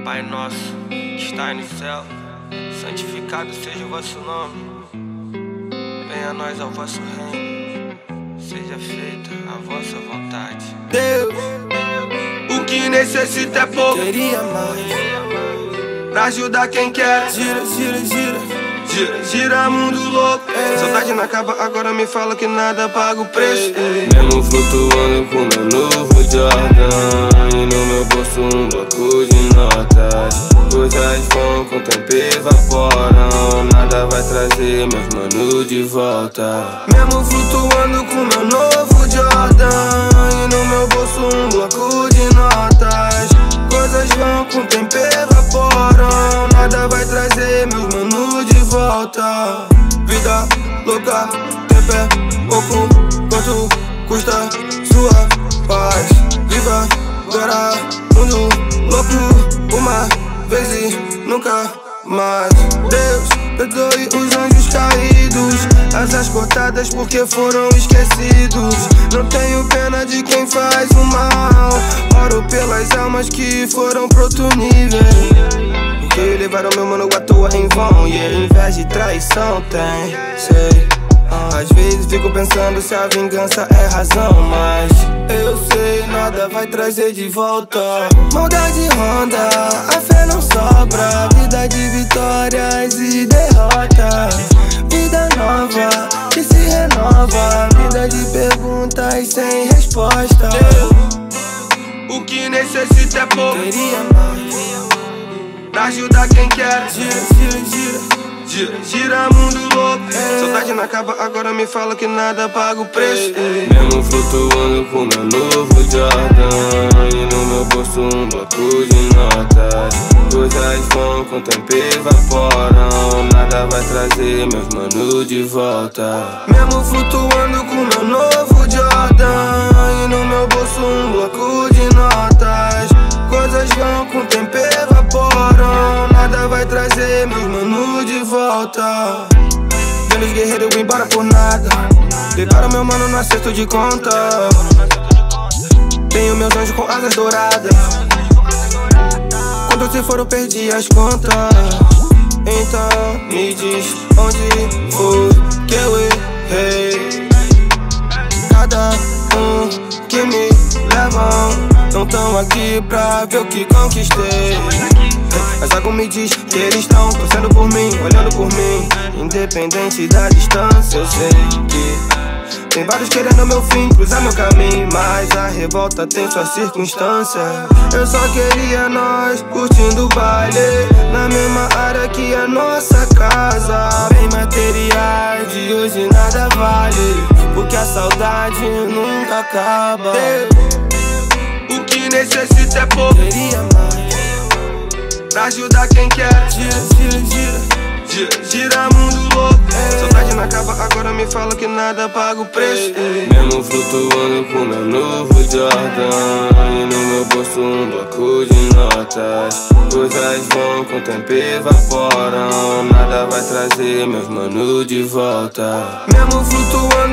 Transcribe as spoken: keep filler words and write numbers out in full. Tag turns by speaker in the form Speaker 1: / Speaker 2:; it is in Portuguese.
Speaker 1: Pai nosso, que está no céu, santificado seja o vosso nome. Venha a nós ao vosso reino, seja feita a vossa vontade.
Speaker 2: Deus,
Speaker 1: o que necessita é pouco,
Speaker 2: queria mais.
Speaker 1: pra ajudar quem quer.
Speaker 2: Gira, gira, gira.
Speaker 1: Gira, gira, mundo louco.
Speaker 2: É.
Speaker 1: Saudade não acaba, agora me fala que nada paga o preço.
Speaker 2: É.
Speaker 3: Mesmo flutuando com meu novo Jordan, e no meu bolso um bloco de notas. Coisas vão com o tempo evaporam, nada vai trazer meus manos de volta.
Speaker 2: Mesmo flutuando com meu novo Jordan, e no meu bolso um bloco de notas. Coisas vão com o tempo evaporam, nada vai trazer meus manos de volta. Vida louca, tempo é pouco, quanto custa sua paz? Viva agora, mundo louco, uma vez e nunca mais. Deus, perdoe os anjos caídos, asas cortadas porque foram esquecidos. Não tenho pena de quem faz o mal, oro pelas almas que foram pro outro nível, porque levaram meu mano à toa em vão. E yeah, inveja e traição tem, sei. Às vezes fico pensando se a vingança é razão, mas eu sei, nada vai trazer de volta. Maldade ronda, a fé não sobra, vida de vitórias e derrotas. Vida nova, que se renova, vida de perguntas sem resposta.
Speaker 1: O que necessita é pouco,
Speaker 2: Queria mais.
Speaker 1: pra ajudar quem quer.
Speaker 2: Gira, gira, gira.
Speaker 1: Gira, gira, mundo louco.
Speaker 2: É.
Speaker 1: Saudade não acaba, agora me fala que nada paga o preço.
Speaker 3: Mesmo flutuando com meu novo Jordan, e no meu bolso um bloco de notas. Coisas vão com o tempo evaporam, nada vai trazer meus manos de volta.
Speaker 2: Mesmo flutuando com meu novo Jordan, e no meu bolso um bloco de notas. Coisas vão com o tempo evaporam, nada vai trazer meus manos de volta. Vendo os guerreiros embora por nada, pegaram meu mano no acerto de conta. Tenho meus anjos com asas douradas, quando se for eu perdi as contas. Então me diz onde foi que eu errei. Cada um que me levam não tão aqui pra ver o que conquistei, mas algo me diz que eles estão torcendo por mim, olhando por mim. Independente da distância, eu sei que tem vários querendo meu fim, cruzar meu caminho, mas a revolta tem sua circunstância. Eu só queria nós curtindo o baile, na mesma área que a nossa casa. Bem materiais de hoje nada vale, porque a saudade nunca acaba.
Speaker 1: O que necessita é pouco,
Speaker 2: Queria mais.
Speaker 1: pra ajudar quem quer.
Speaker 2: Gira, gira, gira.
Speaker 1: Gira, gira, mundo louco.
Speaker 2: É.
Speaker 1: Saudade não acaba, agora me fala que nada paga o preço.
Speaker 3: Mesmo flutuando com meu novo Jordan, e no meu bolso um bloco de notas. Coisas vão com o tempo evaporam, nada vai trazer meus manos de volta.
Speaker 2: Mesmo flutuando